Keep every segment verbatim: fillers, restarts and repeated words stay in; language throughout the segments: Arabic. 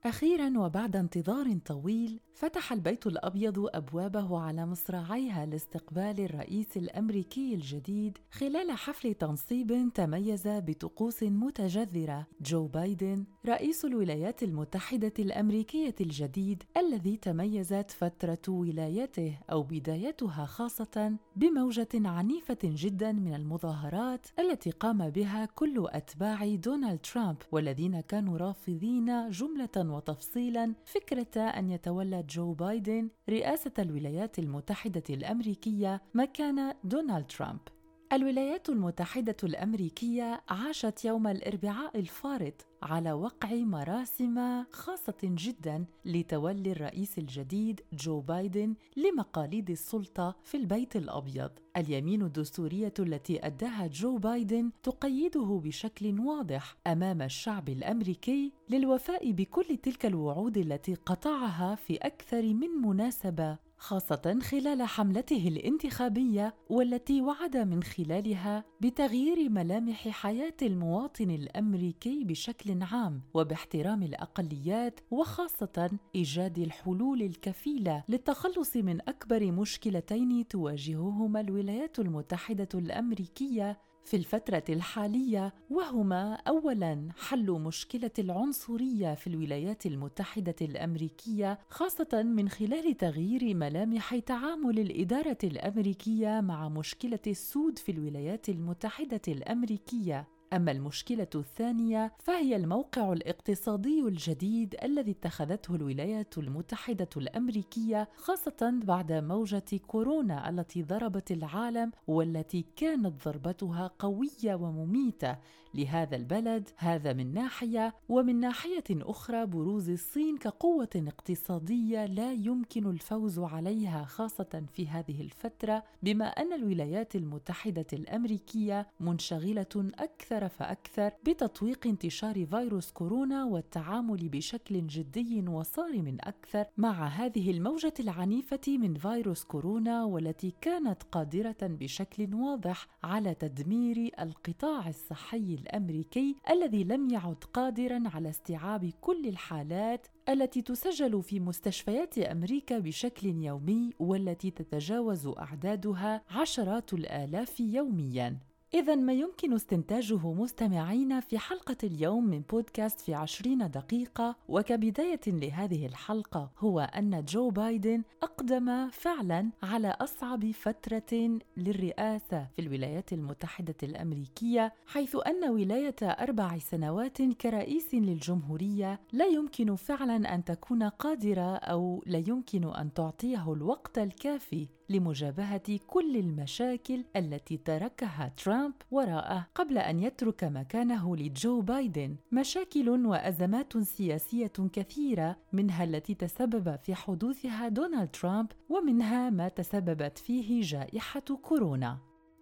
أخيراً وبعد انتظار طويل فتح البيت الأبيض أبوابه على مصراعيها لاستقبال الرئيس الأمريكي الجديد خلال حفل تنصيب تميز بطقوس متجذرة. جو بايدن رئيس الولايات المتحدة الأمريكية الجديد الذي تميزت فترة ولايته أو بدايتها خاصة بموجة عنيفة جدا من المظاهرات التي قام بها كل أتباع دونالد ترامب والذين كانوا رافضين جملة وتفصيلا فكرة أن يتولى جو بايدن رئاسة الولايات المتحدة الأمريكية مكان دونالد ترامب. الولايات المتحدة الأمريكية عاشت يوم الأربعاء الفارط على وقع مراسم خاصة جدا لتولي الرئيس الجديد جو بايدن لمقاليد السلطة في البيت الأبيض. اليمين الدستورية التي أداها جو بايدن تقيده بشكل واضح أمام الشعب الأمريكي للوفاء بكل تلك الوعود التي قطعها في أكثر من مناسبة، خاصة خلال حملته الانتخابية والتي وعد من خلالها بتغيير ملامح حياة المواطن الأمريكي بشكل عام وباحترام الأقليات، وخاصة إيجاد الحلول الكفيلة للتخلص من أكبر مشكلتين تواجههما الولايات المتحدة الأمريكية في الفترة الحالية، وهما أولاً حل مشكلة العنصرية في الولايات المتحدة الأمريكية، خاصة من خلال تغيير ملامح تعامل الإدارة الأمريكية مع مشكلة السود في الولايات المتحدة الأمريكية. أما المشكلة الثانية فهي الموقع الاقتصادي الجديد الذي اتخذته الولايات المتحدة الأمريكية، خاصة بعد موجة كورونا التي ضربت العالم والتي كانت ضربتها قوية ومميتة لهذا البلد. هذا من ناحية، ومن ناحية أخرى بروز الصين كقوة اقتصادية لا يمكن الفوز عليها خاصة في هذه الفترة، بما أن الولايات المتحدة الأمريكية منشغلة أكثر فأكثر بتطويق انتشار فيروس كورونا والتعامل بشكل جدي وصارم أكثر مع هذه الموجة العنيفة من فيروس كورونا، والتي كانت قادرة بشكل واضح على تدمير القطاع الصحي الأمريكي الذي لم يعد قادراً على استيعاب كل الحالات التي تسجل في مستشفيات أمريكا بشكل يومي، والتي تتجاوز أعدادها عشرات الآلاف يومياً. إذن ما يمكن استنتاجه مستمعين في حلقة اليوم من بودكاست في عشرين دقيقة وكبداية لهذه الحلقة هو أن جو بايدن أقدم فعلا على أصعب فترة للرئاسة في الولايات المتحدة الأمريكية، حيث أن ولاية أربع سنوات كرئيس للجمهورية لا يمكن فعلا أن تكون قادرة أو لا يمكن أن تعطيه الوقت الكافي لمجابهة كل المشاكل التي تركها ترامب وراءه قبل أن يترك مكانه لجو بايدن. مشاكل وأزمات سياسية كثيرة، منها التي تسبب في حدوثها دونالد ترامب، ومنها ما تسببت فيه جائحة كورونا.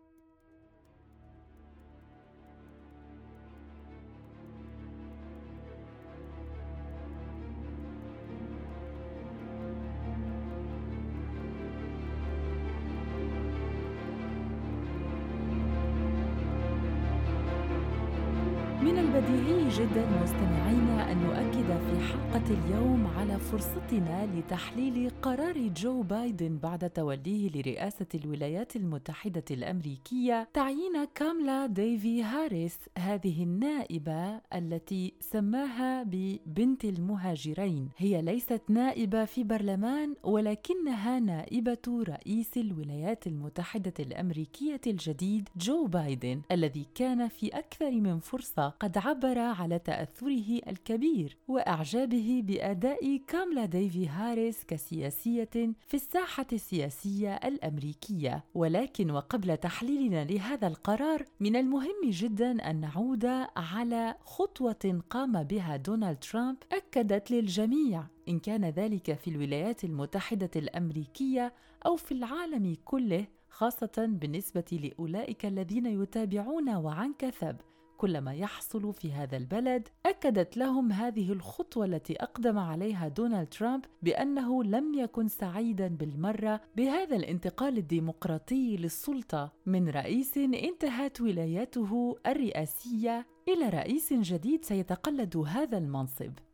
من البديهي جدا مستمعين أن نؤكد في حلقة اليوم على فرصتنا لتحليل قرار جو بايدن بعد توليه لرئاسة الولايات المتحدة الأمريكية تعيين كاملا ديفي هاريس، هذه النائبة التي سماها ببنت المهاجرين. هي ليست نائبة في برلمان، ولكنها نائبة رئيس الولايات المتحدة الأمريكية الجديد جو بايدن، الذي كان في أكثر من فرصة قد عبر على تأثره الكبير وإعجابه بأداء كاملا ديفي هاريس كسياسية في الساحة السياسية الأمريكية. ولكن وقبل تحليلنا لهذا القرار، من المهم جدا أن نعود على خطوة قام بها دونالد ترامب أكدت للجميع، إن كان ذلك في الولايات المتحدة الأمريكية أو في العالم كله، خاصة بالنسبة لأولئك الذين يتابعون وعن كثب كل ما يحصل في هذا البلد. أكدت لهم هذه الخطوة التي أقدم عليها دونالد ترامب بأنه لم يكن سعيداً بالمرة بهذا الانتقال الديمقراطي للسلطة من رئيس انتهت ولايته الرئاسية إلى رئيس جديد سيتقلد هذا المنصب.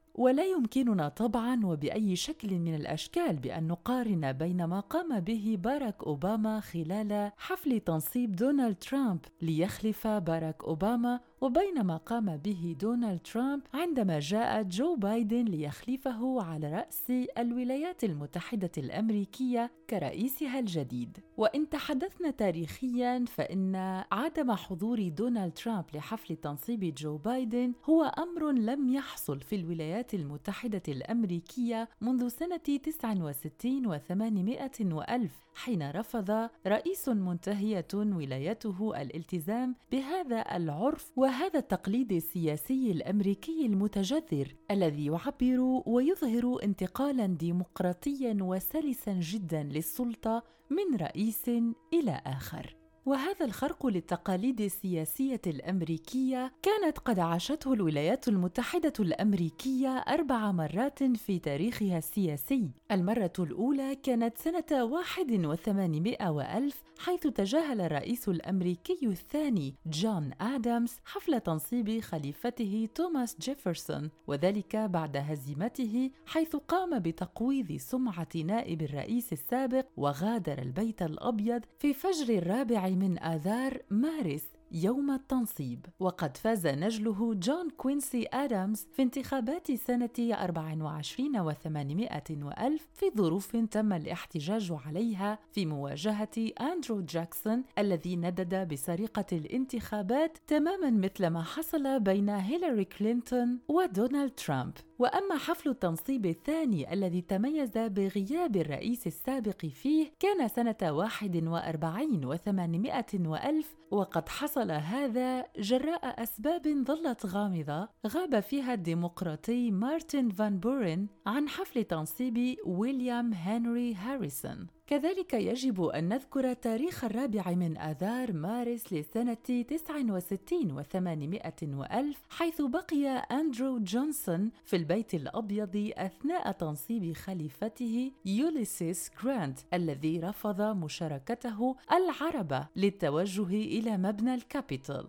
ولا يمكننا طبعاً وبأي شكل من الأشكال بأن نقارن بين ما قام به باراك أوباما خلال حفل تنصيب دونالد ترامب ليخلف باراك أوباما وبين ما قام به دونالد ترامب عندما جاء جو بايدن ليخلفه على رأس الولايات المتحدة الأمريكية كرئيسها الجديد. وإن تحدثنا تاريخياً فإن عدم حضور دونالد ترامب لحفل تنصيب جو بايدن هو أمر لم يحصل في الولايات المتحدة الأمريكية منذ سنة تسعة وستين وثمانمائة وألف، حين رفض رئيس منتهية ولايته الالتزام بهذا العرف وهذا التقليد السياسي الأمريكي المتجذر الذي يعبر ويظهر انتقالاً ديمقراطياً وسلساً جداً للسلطة من رئيس إلى آخر. وهذا الخرق للتقاليد السياسية الأمريكية كانت قد عاشته الولايات المتحدة الأمريكية أربع مرات في تاريخها السياسي. المرة الأولى كانت سنة واحد وثمانمائة وألف، حيث تجاهل الرئيس الأمريكي الثاني جون آدامز حفل تنصيب خليفته توماس جيفرسون، وذلك بعد هزيمته، حيث قام بتقويض سمعة نائب الرئيس السابق وغادر البيت الأبيض في فجر الرابع من آذار مارس يوم التنصيب. وقد فاز نجله جون كوينسي آدامز في انتخابات سنة أربعة وعشرين وثمانمائة وألف في ظروف تم الاحتجاج عليها في مواجهة أندرو جاكسون الذي ندد بسرقة الانتخابات، تماماً مثل ما حصل بين هيلاري كلينتون ودونالد ترامب. وأما حفل التنصيب الثاني الذي تميز بغياب الرئيس السابق فيه كان سنة واحد وأربعين وثمانمائة وألف، وقد حصل هذا جراء أسباب ظلت غامضة غاب فيها الديمقراطي مارتن فان بورن عن حفل تنصيب ويليام هنري هاريسون. كذلك يجب أن نذكر تاريخ الرابع من آذار مارس لسنة تسعة وستين وثمانمائة وألف، حيث بقي أندرو جونسون في البيت الأبيض أثناء تنصيب خليفته يوليسيس جرانت الذي رفض مشاركته العربة للتوجه إلى مبنى الكابيتول.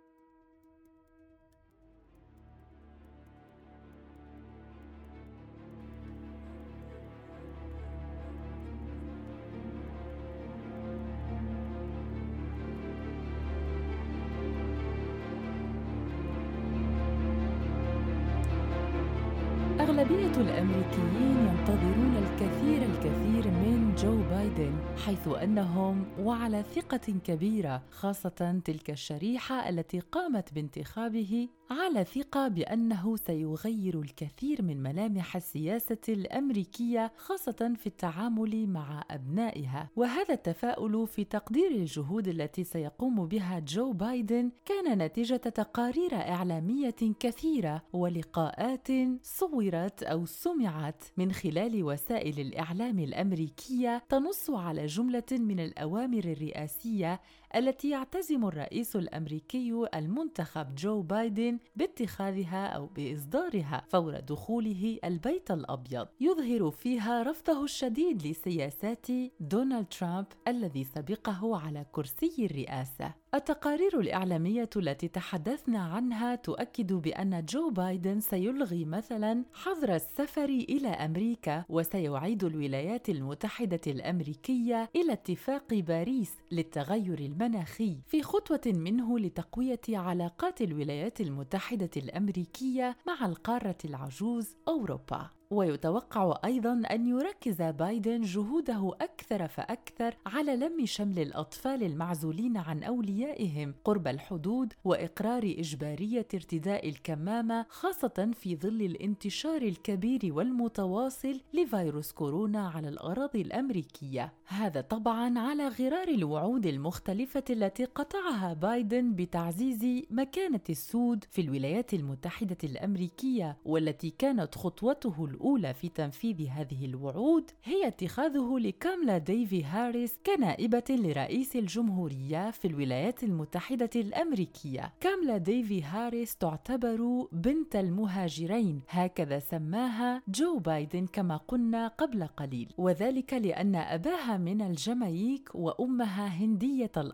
أغلبية الأمريكيين ينتظرون الكثير الكثير من جو بايدن، حيث أنهم وعلى ثقة كبيرة، خاصة تلك الشريحة التي قامت بانتخابه، على ثقة بأنه سيغير الكثير من ملامح السياسة الأمريكية، خاصة في التعامل مع أبنائها. وهذا التفاؤل في تقدير الجهود التي سيقوم بها جو بايدن كان نتيجة تقارير إعلامية كثيرة ولقاءات صورت أو سمعت من خلال وسائل الإعلام الأمريكية تنص على جملة من الأوامر الرئاسية التي يعتزم الرئيس الأمريكي المنتخب جو بايدن باتخاذها أو بإصدارها فور دخوله البيت الأبيض، يظهر فيها رفضه الشديد لسياسات دونالد ترامب الذي سبقه على كرسي الرئاسة. التقارير الإعلامية التي تحدثنا عنها تؤكد بأن جو بايدن سيلغي مثلاً حظر السفر إلى أمريكا، وسيعيد الولايات المتحدة الأمريكية إلى اتفاق باريس للتغير المناخي في خطوة منه لتقوية علاقات الولايات المتحدة الأمريكية مع القارة العجوز أوروبا. ويتوقع أيضاً أن يركز بايدن جهوده أكثر فأكثر على لم شمل الأطفال المعزولين عن أوليائهم قرب الحدود وإقرار إجبارية ارتداء الكمامة، خاصة في ظل الانتشار الكبير والمتواصل لفيروس كورونا على الأراضي الأمريكية. هذا طبعاً على غرار الوعود المختلفة التي قطعها بايدن بتعزيز مكانة السود في الولايات المتحدة الأمريكية، والتي كانت خطوته الأولى في تنفيذ هذه الوعود هي اتخاذه لكاملا ديفي هاريس كنائبة لرئيس الجمهورية في الولايات المتحدة الأمريكية. كاملا ديفي هاريس تعتبر بنت المهاجرين، هكذا سماها جو بايدن كما قلنا قبل قليل، وذلك لأن أباها من الجامايك وأمها هندية الأصل.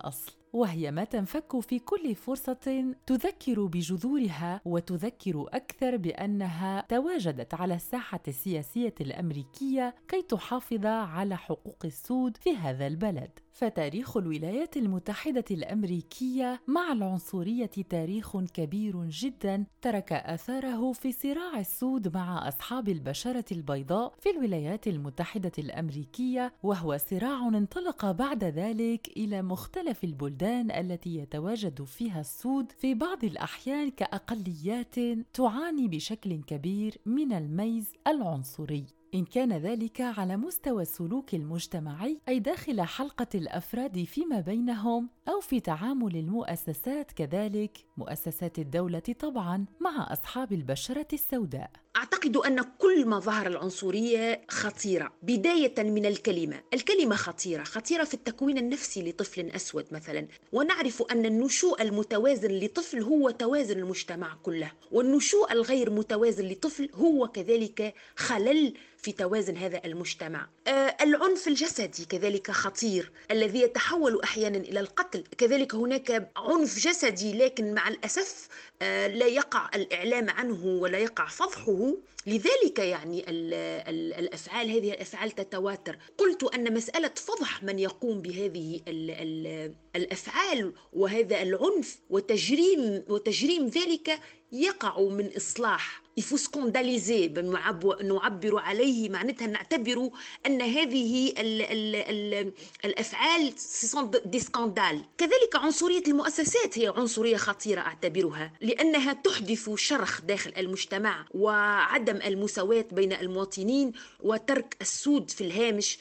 وهي ما تنفك في كل فرصة تذكر بجذورها وتذكر أكثر بأنها تواجدت على الساحة السياسية الأمريكية كي تحافظ على حقوق السود في هذا البلد. فتاريخ الولايات المتحدة الأمريكية مع العنصرية تاريخ كبير جداً ترك آثاره في صراع السود مع أصحاب البشرة البيضاء في الولايات المتحدة الأمريكية، وهو صراع انطلق بعد ذلك إلى مختلف البلدان التي يتواجد فيها السود في بعض الأحيان كأقليات تعاني بشكل كبير من الميز العنصري، إن كان ذلك على مستوى السلوك المجتمعي أي داخل حلقة الأفراد فيما بينهم أو في تعامل المؤسسات، كذلك مؤسسات الدولة طبعاً مع أصحاب البشرة السوداء. أعتقد أن كل مظاهر العنصرية خطيرة بداية من الكلمة. الكلمة خطيرة خطيرة في التكوين النفسي لطفل أسود مثلا، ونعرف أن النشوء المتوازن لطفل هو توازن المجتمع كله، والنشوء الغير متوازن لطفل هو كذلك خلل في توازن هذا المجتمع. آه العنف الجسدي كذلك خطير الذي يتحول أحيانا إلى القتل. كذلك هناك عنف جسدي لكن مع الأسف آه لا يقع الإعلام عنه ولا يقع فضحه، لذلك يعني ال ال الأفعال هذه الأفعال تتواتر. قلت أن مسألة فضح من يقوم بهذه ال ال الأفعال وهذا العنف وتجريم وتجريم ذلك يقع من إصلاح يفو سكونداليزي نعبر عليه، معناتها نعتبر أن هذه ال ال ال الأفعال سيسون دي سكاندال. كذلك عنصرية المؤسسات هي عنصرية خطيرة أعتبرها، لأنها تحدث شرخ داخل المجتمع وعدم المساواة بين المواطنين وترك السود في الهامش،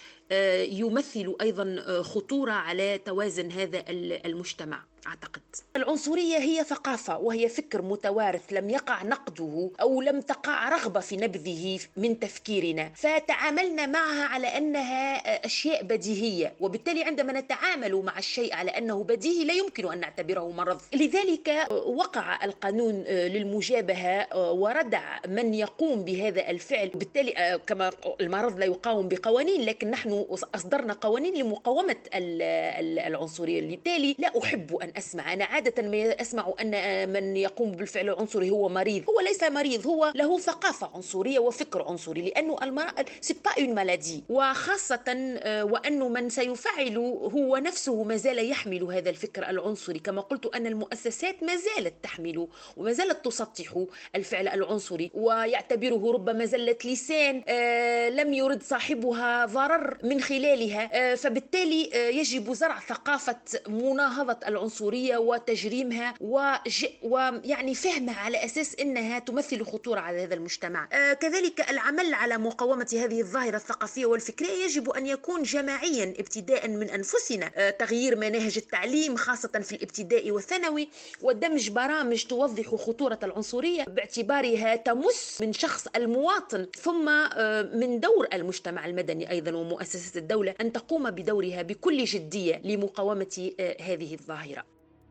يمثل أيضا خطورة على توازن هذا المجتمع. أعتقد العنصرية هي ثقافة وهي فكر متوارث لم يقع نقده أو لم تقع رغبة في نبذه من تفكيرنا، فتعاملنا معها على أنها أشياء بديهية، وبالتالي عندما نتعامل مع الشيء على أنه بديهي لا يمكن أن نعتبره مرض. لذلك وقع القانون للمجابهة وردع من يقوم بهذا الفعل. بالتالي كما المرض لا يقاوم بقوانين، لكن نحن أصدرنا قوانين لمقاومة العنصرية. بالتالي لا أحب أن أسمع، أنا عادة ما أسمع أن من يقوم بالفعل العنصري هو مريض. هو ليس مريض، هو له ثقافة عنصرية وفكر عنصري، لأنه المرض سي با اون مالادي، وخاصة وأنه من سيفعل هو نفسه ما زال يحمل هذا الفكر العنصري. كما قلت أن المؤسسات ما زالت تحمل وما زالت تسطح الفعل العنصري ويعتبره ربما زلة لسان لم يرد صاحبها ضرر من خلالها، فبالتالي يجب زرع ثقافة مناهضة العنصرية وتجريمها ويعني فهمها على أساس أنها تمثل خطورة على هذا المجتمع. آه كذلك العمل على مقاومة هذه الظاهرة الثقافية والفكرية يجب أن يكون جماعيا ابتداء من أنفسنا. آه تغيير مناهج التعليم خاصة في الابتدائي والثانوي، ودمج برامج توضح خطورة العنصرية باعتبارها تمس من شخص المواطن، ثم آه من دور المجتمع المدني أيضا ومؤسسات الدولة أن تقوم بدورها بكل جدية لمقاومة آه هذه الظاهرة.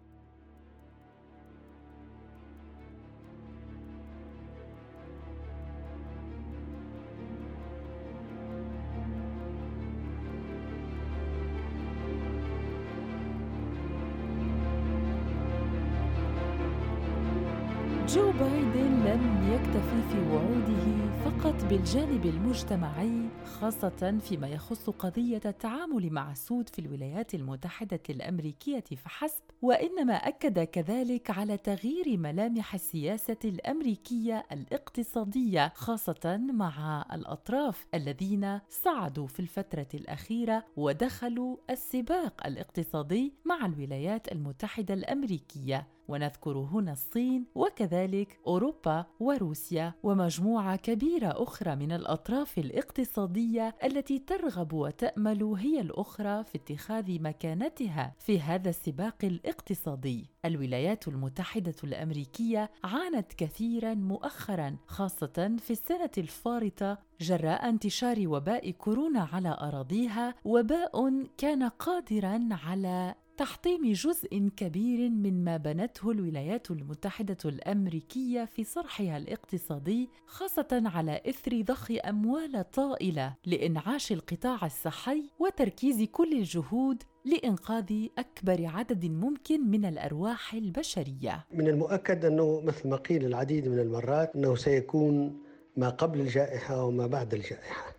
جو بايدن لم يكتفي في وعوده فقط بالجانب المجتمعي، خاصة فيما يخص قضية التعامل مع السود في الولايات المتحدة الأمريكية فحسب، وإنما أكد كذلك على تغيير ملامح السياسة الأمريكية الاقتصادية، خاصة مع الأطراف الذين صعدوا في الفترة الأخيرة ودخلوا السباق الاقتصادي مع الولايات المتحدة الأمريكية، ونذكر هنا الصين وكذلك أوروبا وروسيا ومجموعة كبيرة أخرى من الأطراف الاقتصادية التي ترغب وتأمل هي الأخرى في اتخاذ مكانتها في هذا السباق الاقتصادي. الولايات المتحدة الأمريكية عانت كثيراً مؤخراً، خاصة في السنة الفارطة جراء انتشار وباء كورونا على أراضيها، وباء كان قادراً على تحطيم جزء كبير مما بنته الولايات المتحدة الأمريكية في صرحها الاقتصادي، خاصة على إثر ضخ أموال طائلة لإنعاش القطاع الصحي وتركيز كل الجهود لإنقاذ أكبر عدد ممكن من الأرواح البشرية. من المؤكد أنه مثل ما قيل العديد من المرات أنه سيكون ما قبل الجائحة وما بعد الجائحة،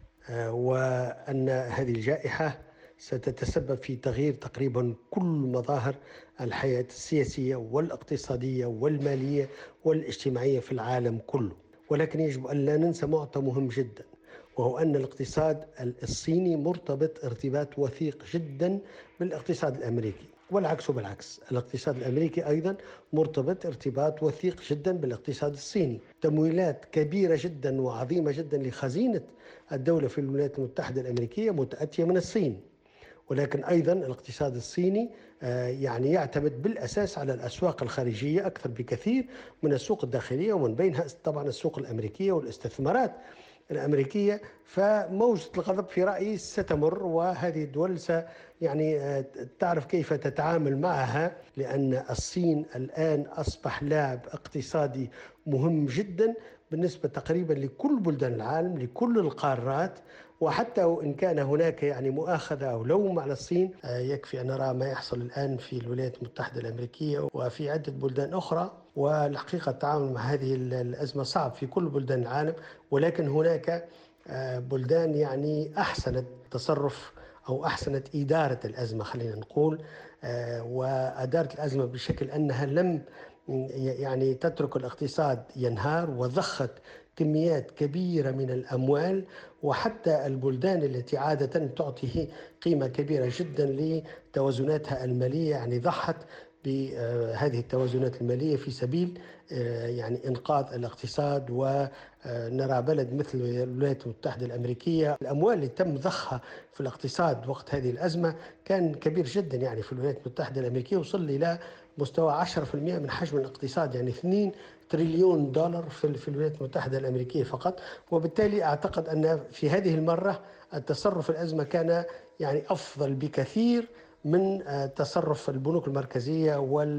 وأن هذه الجائحة ستتسبب في تغيير تقريبا كل مظاهر الحياة السياسية والاقتصادية والمالية والاجتماعية في العالم كله. ولكن يجب أن لا ننسى معطى مهم جدا، وهو أن الاقتصاد الصيني مرتبط ارتباط وثيق جدا بالاقتصاد الأمريكي، والعكس بالعكس، الاقتصاد الأمريكي أيضا مرتبط ارتباط وثيق جدا بالاقتصاد الصيني. تمويلات كبيرة جدا وعظيمة جدا لخزينة الدولة في الولايات المتحدة الأمريكية متأتية من الصين، ولكن أيضا الاقتصاد الصيني يعني يعتمد بالأساس على الأسواق الخارجية أكثر بكثير من السوق الداخلية، ومن بينها طبعا السوق الأمريكية والاستثمارات الأمريكية. فموجة الغضب في رأيي ستمر، وهذه الدول يعني تعرف كيف تتعامل معها، لأن الصين الآن أصبح لاعب اقتصادي مهم جدا بالنسبة تقريبا لكل بلدان العالم، لكل القارات. وحتى وإن كان هناك يعني مؤاخذة أو لوم على الصين، يكفي أن نرى ما يحصل الآن في الولايات المتحدة الأمريكية وفي عدة بلدان أخرى. والحقيقة التعامل مع هذه الأزمة صعب في كل بلدان العالم، ولكن هناك بلدان يعني أحسنت تصرف أو أحسنت إدارة الأزمة، خلينا نقول، وأدارت الأزمة بشكل أنها لم يعني تترك الاقتصاد ينهار، وضخت كميات كبيرة من الأموال. وحتى البلدان التي عادة تعطي قيمة كبيرة جدا لتوازناتها المالية يعني ضحت بهذه التوازنات المالية في سبيل يعني إنقاذ الاقتصاد. ونرى بلد مثل الولايات المتحدة الأمريكية، الأموال اللي تم ضخها في الاقتصاد وقت هذه الأزمة كان كبير جدا، يعني في الولايات المتحدة الأمريكية وصل إلى مستوى عشرة بالمئة من حجم الاقتصاد، يعني اثنين تريليون دولار في الولايات المتحدة الأمريكية فقط. وبالتالي أعتقد أن في هذه المرة التصرف الأزمة كان يعني أفضل بكثير من تصرف البنوك المركزية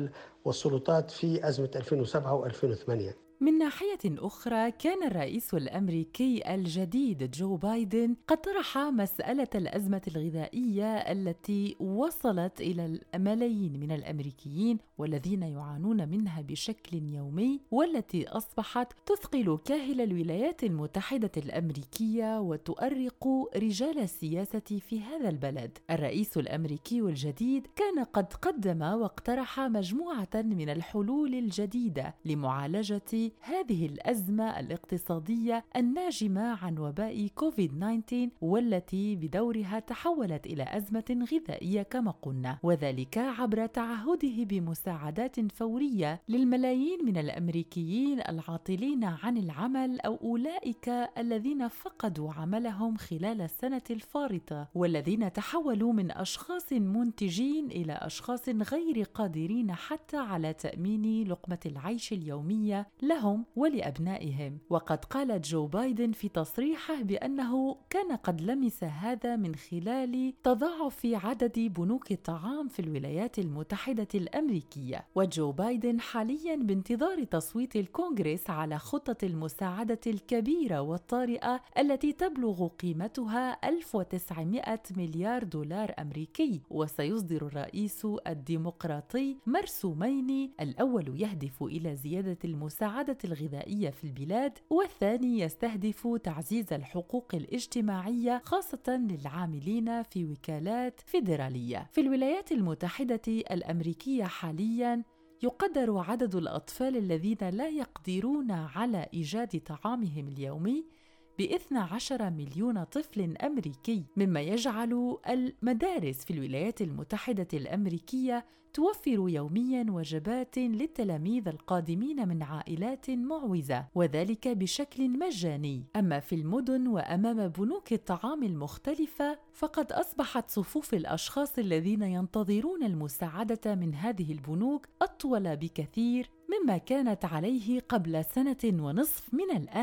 والسلطات في أزمة ألفين وسبعة وألفين وثمانية. من ناحية أخرى، كان الرئيس الأمريكي الجديد جو بايدن قد طرح مسألة الأزمة الغذائية التي وصلت إلى الملايين من الأمريكيين والذين يعانون منها بشكل يومي، والتي أصبحت تثقل كاهل الولايات المتحدة الأمريكية وتؤرق رجال السياسة في هذا البلد. الرئيس الأمريكي الجديد كان قد قدم واقترح مجموعة من الحلول الجديدة لمعالجة هذه الأزمة الاقتصادية الناجمة عن وباء كوفيد تسعة عشر، والتي بدورها تحولت إلى أزمة غذائية كما قلنا، وذلك عبر تعهده بمساعدات فورية للملايين من الأمريكيين العاطلين عن العمل أو أولئك الذين فقدوا عملهم خلال السنة الفارطة، والذين تحولوا من أشخاص منتجين إلى أشخاص غير قادرين حتى على تأمين لقمة العيش اليومية لهم ولأبنائهم. وقد قال جو بايدن في تصريحه بأنه كان قد لمس هذا من خلال تضاعف عدد بنوك الطعام في الولايات المتحدة الأمريكية. وجو بايدن حالياً بانتظار تصويت الكونغرس على خطة المساعدة الكبيرة والطارئة التي تبلغ قيمتها ألف وتسعمائة مليار دولار أمريكي. وسيصدر الرئيس الديمقراطي مرسومين، الأول يهدف إلى زيادة المساعدة الغذائية في البلاد، والثاني يستهدف تعزيز الحقوق الاجتماعية خاصة للعاملين في وكالات فيدرالية. في الولايات المتحدة الأمريكية حالياً يقدر عدد الأطفال الذين لا يقدرون على إيجاد طعامهم اليومي باثني عشر مليون طفل أمريكي، مما يجعل المدارس في الولايات المتحدة الأمريكية توفر يومياً وجبات للتلاميذ القادمين من عائلات معوزة، وذلك بشكل مجاني. أما في المدن وأمام بنوك الطعام المختلفة، فقد أصبحت صفوف الأشخاص الذين ينتظرون المساعدة من هذه البنوك أطول بكثير مما كانت عليه قبل سنة ونصف من الآن.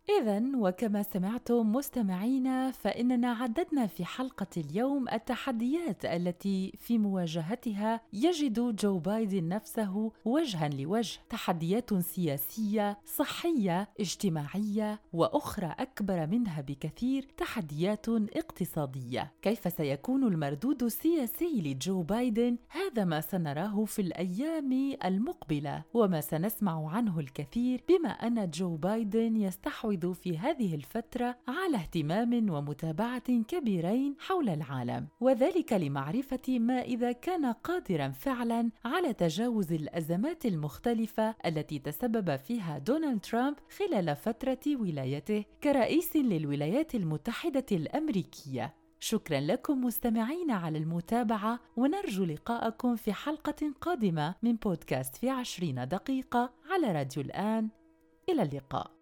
إذن وكما سمعتم مستمعينا، فإننا عددنا في حلقة اليوم التحديات التي في مواجهتها يجد جو بايدن نفسه وجها لوجه، تحديات سياسية، صحية، اجتماعية، وأخرى أكبر منها بكثير، تحديات اقتصادية. كيف سيكون المردود السياسي لجو بايدن؟ هذا ما سنراه في الأيام المقبلة، وما سنسمع عنه الكثير، بما أن جو بايدن يستحوذ في هذه الفترة على اهتمام ومتابعة كبيرين حول العالم، وذلك لمعرفة ما إذا كان قادراً فعلاً على تجاوز الأزمات المختلفة التي تسبب فيها دونالد ترامب خلال فترة ولايته كرئيس للولايات المتحدة الأمريكية. شكراً لكم مستمعين على المتابعة، ونرجو لقاءكم في حلقة قادمة من بودكاست في عشرين دقيقة على راديو الآن. إلى اللقاء.